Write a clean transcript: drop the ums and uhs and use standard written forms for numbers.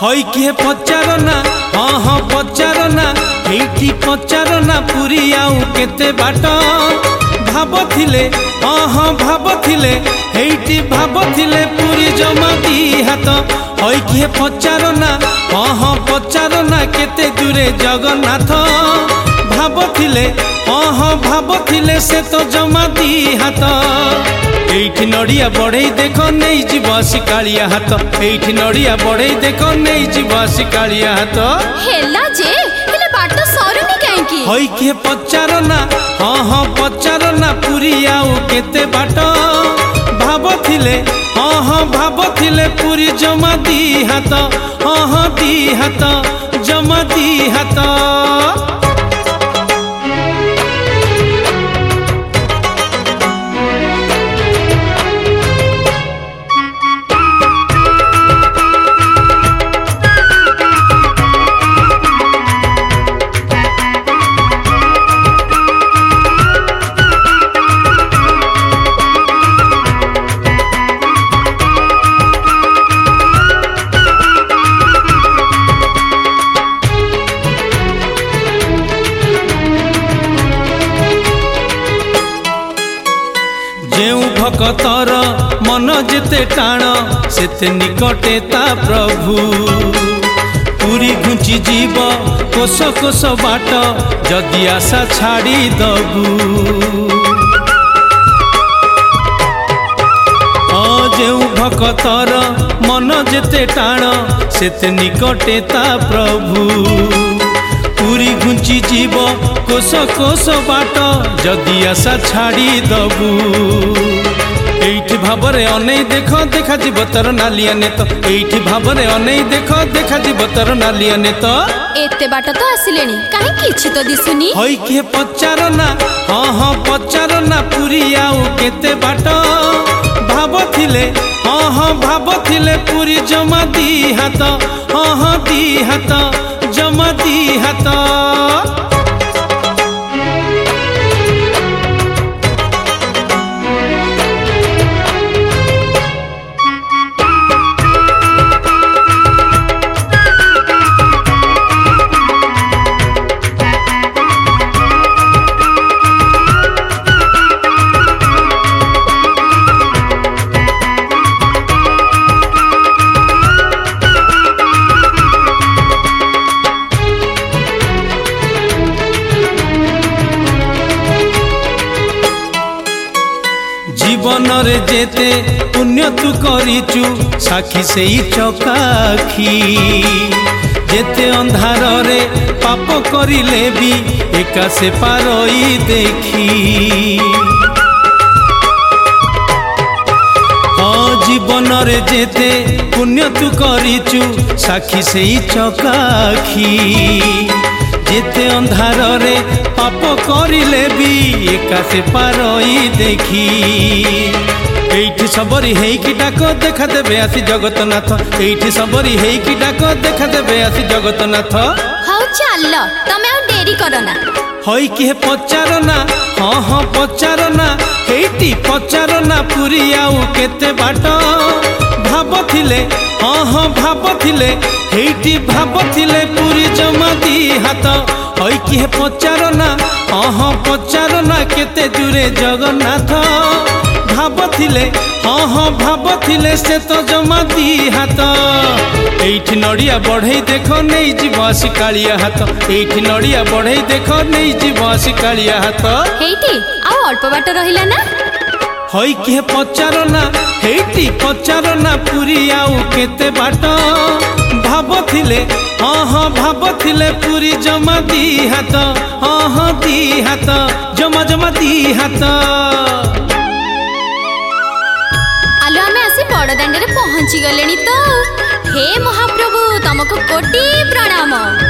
हई किए पचारना हाँ हाँ पचारना एठी पचारना पुरी आउ केते बाट भाबथिले हाँ हाँ भाबथिले एठी भाबथिले पुरी जमा दी हाथ हई किए पचारना हाँ हाँ पचारना केते दूरे जगन्नाथ भाबथिले हाँ हाँ भाबथिले से तो जमा दी हाथ एठी नड़िया बढ़ई देख नहीं जीवासी कालिया हाथ एठी नड़िया बढ़ई देख नहीं जीवासी कालिया हाथ हेला जे हेले बाट सरुनी काहेकी हई के पचारना हाँ हाँ पचारना पुरी आउ केते बाट भाबथिले हाँ हाँ भाबथिले पुरी जमा दी हाथ हाँ हाँ दी हाथ जमा दी हाथ भक्तर मन जेते टाण सेते निकटे ता प्रभु पूरी घुंची जीव कोश कोश बाट जदि आशा छाड़ी दबू जेउ भक्तर मन जेते टाण सेते निकटे ता प्रभु पूरी घुंची जीव कोश कोश बाट जदि आशा छाड़ी दबू एठी भाबरे अनेई देख देखा जीव तर नालिया ने तो एठी भाबरे अनेई देख देखा जीव तर नालिया ने तो एते बाट तो आसिलेनी काहे किछि तो दिसुनी हई के पचारना हाँ हाँ पचारना पुरी आउ केते बाट भाबथिले हाँ हाँ भाबथिले पुरी जमा दी हाथ हाँ हाँ दी हाथ जमा दी हाथ जीवन रे जेते पुण्य तू करिचु साखी से चकाखी जेते अंधार रे पाप करिले भी एका से पारई देखी हाँ जीवन रे जेते पुण्य तू करिचु साखी से चकाखी जेते अंधार रे पाप करिले भी एका से पारई देखी एठी सबरी हेकी डाक देखा देबे आसी जगतनाथ एठी सबरी हेकी डाक देखा देबे आसी जगतनाथ हौ चल तमे आ देरी करना हई के पचारना हाँ हाँ पचारना एठी पचारना पुरी आउ केते बाट भाबथिले हाँ हाँ भाबथिले एठी भाबथिले पुरी जमा दी हाथ हई के पचारना हाँ हाँ पचारना केते दूरे जगन्नाथ भाबथिले हाँ हाँ भाबथिले से तो जमा दी हाथ एठी नड़िया बढ़ई देख नहीं जीवासी कालिया हाथ एठी नड़िया बढ़ई देख नहीं जीवासी कालिया हाथ हेठी आ अल्प बाट रहिला ना हई के पचारना एठी पचारना पुरी आउ केते बाट भाबथिले हाँ हाँ भाबथिले पुरी जमा दी हाथ हाँ हाँ दी हाथ जमा जमा दी हाथ आलो आमे आसी बड़ दांडे पहुंची गलेनी तो हे महाप्रभु तुमको कोटि प्रणाम।